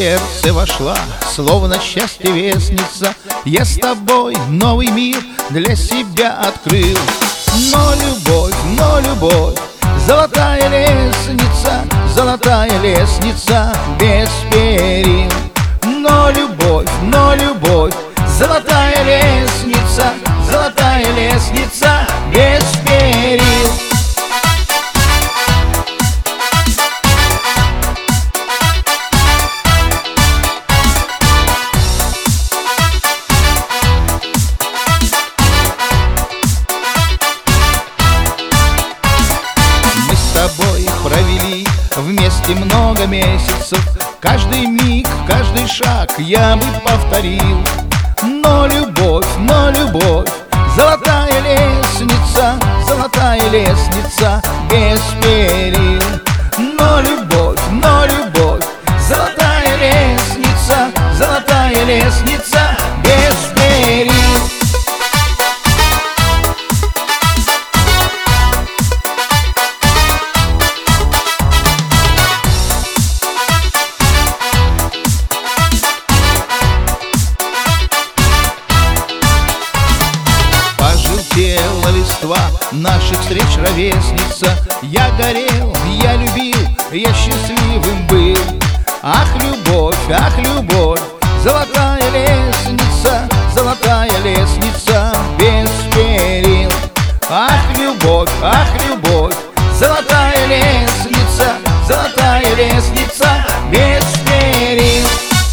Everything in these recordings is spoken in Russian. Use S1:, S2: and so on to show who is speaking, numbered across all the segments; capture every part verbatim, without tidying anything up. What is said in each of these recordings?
S1: сердце вошла, словно счастье вестница. Я с тобой новый мир для себя открыл. Но любовь, но любовь, золотая лестница, золотая лестница без перил. Но любовь, но любовь, золотая лестница, золотая лестница без перил. Мы с тобой провели вместе много месяцев. Каждый миг, каждый шаг я бы повторил. Но любовь, но любовь, золотая лестница, золотая лестница без перил. Но любовь, но любовь, золотая лестница, золотая лестница без перил. Пожелтела листва наших встреч ровесница. Я горел, я любил, я счастливым был. Ах, любовь, ах, любовь, золотая лестница, золотая лестница без перил. Ах, любовь, ах, любовь, золотая лестница, золотая лестница без перил.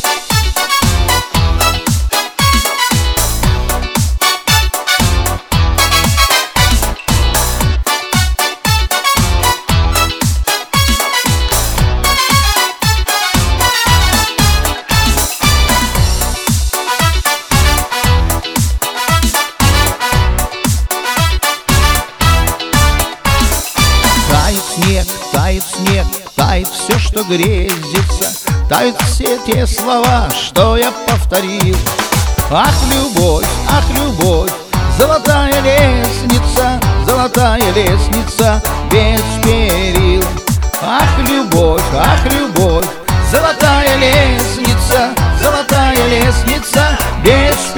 S1: Тает снег, тает снег, тает все, что грезится. Тают все те слова, что я повторил. Ах, любовь, ах, любовь, золотая лестница, золотая лестница без перил. Ах, любовь, ах, любовь, золотая лестница, золотая лестница без перил.